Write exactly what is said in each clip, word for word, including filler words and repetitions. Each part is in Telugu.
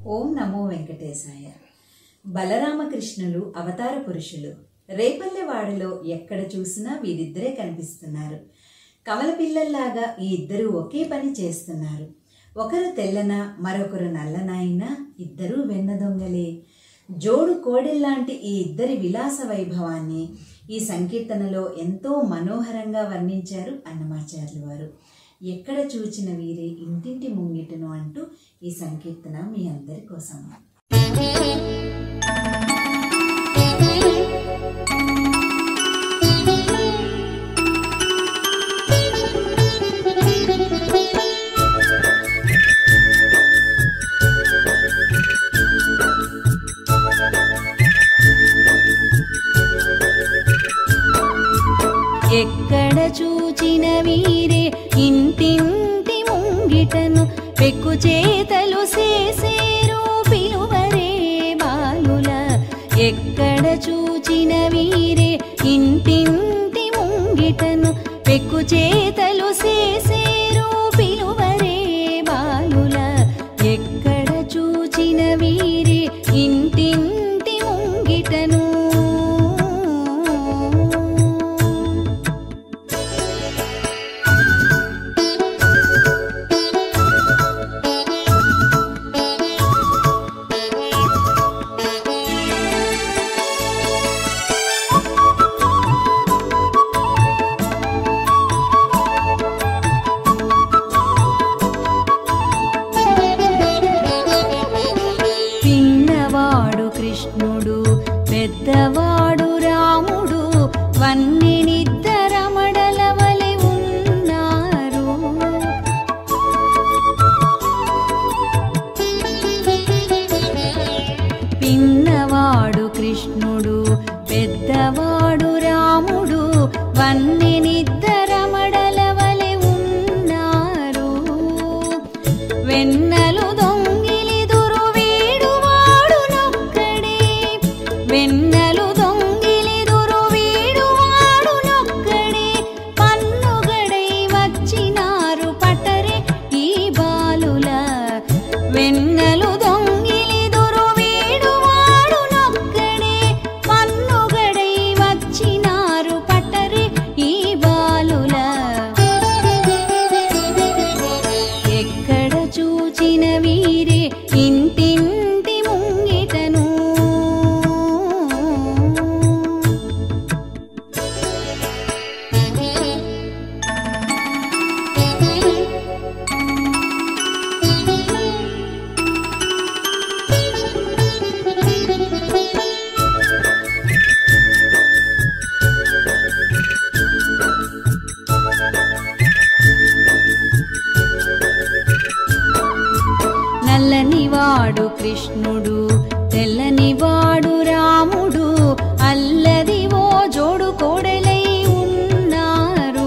ఓం నమో వెంకటేశాయ. బలరామకృష్ణులు అవతార పురుషులు. రేపల్లెవాడలో ఎక్కడ చూసినా వీరిద్దరే కనిపిస్తున్నారు. కమల పిల్లల్లాగా ఈ ఇద్దరు ఒకే పని చేస్తున్నారు. ఒకరు తెల్లన, మరొకరు నల్లన అయినా ఇద్దరూ వెన్న దొంగలే. జోడు కోడెల్లాంటి ఈ ఇద్దరి విలాస వైభవాన్ని ఈ సంకీర్తనలో ఎంతో మనోహరంగా వర్ణించారు అన్నమాచార్యులు వారు. ఎక్కడ చూచిన వీరే ఇంటింటి ముంగిటను అంటూ ఈ సంకీర్తన మీ అందరి కోసం. ఎక్కడ చూచిన వీరే ఇంటింటి ముంగిటను పెక్కు చేతలు చేసేరు పిలువరే బాలుల. ఎక్కడ చూచిన వీరే ఇంటింటి ముంగిటను పెక్కు చేతలు చేసేరు పిలువరే బాలుల. ఎక్కడ చూచిన వీరే ఇంటింటి ముంగిటను. కృష్ణుడు పెద్దవాడు రాముడు వన్నెనిద్దరమడల వలె ఉన్నారు. పిన్నవాడు కృష్ణుడు పెద్దవాడు రాముడు వన్నెనిద్దరమడల వలె ఉన్నారు. వెన్నలు వెన్నలు దొంగిలిదురు వీడువాడునొక్కడే. పన్నుగడై వచ్చినారు పటరే ఈ బాలుల. వెన్నలు దొంగిలిదురు వీడువాడునొక్కడే. పన్నుగడై వచ్చినారు పటరే ఈ బాలుల. ఎక్కడ చూచిన వీరే ఇంటింటి ముంగిటను. నల్లనివాడు కృష్ణుడు తెల్లనివాడు రాముడు అల్లది ఓ జోడు కోడెలై ఉన్నారు.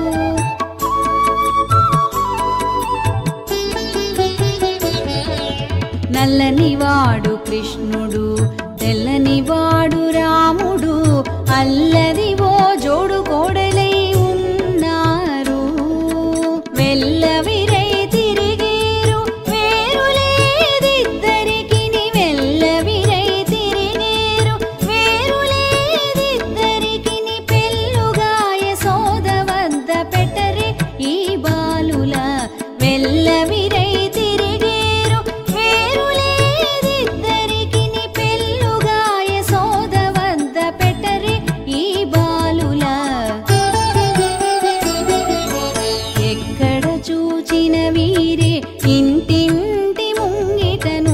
నల్లనివాడు కృష్ణుడు తెల్లనివాడు రాముడు అల్లది ఓ జోడు కోడెలై ఉన్నారు. వెల్లవిరై తిరిగేరు వేరులేదిద్దరికిని. వెల్లవిరై తిరిగేరు వేరులేదిద్దరికిని. పెళ్ళుగాయ సోద వద్ద పెట్టరే ఈ బాలుల. వెల్లవిరై తిరిగేరు వేరులేదిద్దరికిని. పెళ్ళుగాయ సోద వద్ద పెట్టరే ఈ బాలుల. ఎక్కడ చూచిన వీరే ఇంటింటి ముంగిటను.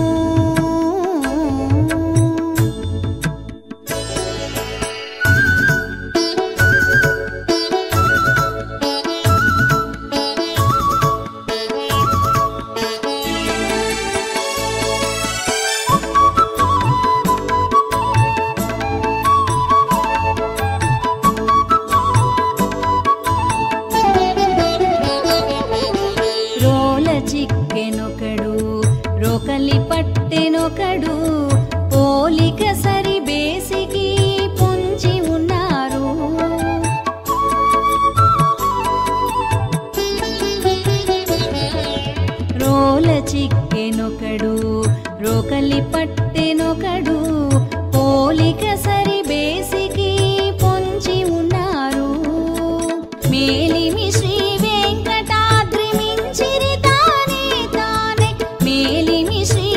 చిక్కెనొకడు రోకలి పట్టెనొకడు పోలిక సరి బేసికి పొంచి ఉన్నారు. రోల చిక్కెనొకడు ఎక్కడు రోకలి పట్టెనొకడు పోలిక సరి బేసికి పొంచి ఉన్నారు మేలిమి శ్రీ వెంకటాద్రి మించిరి తానే తానే మేలిమి శ్రీ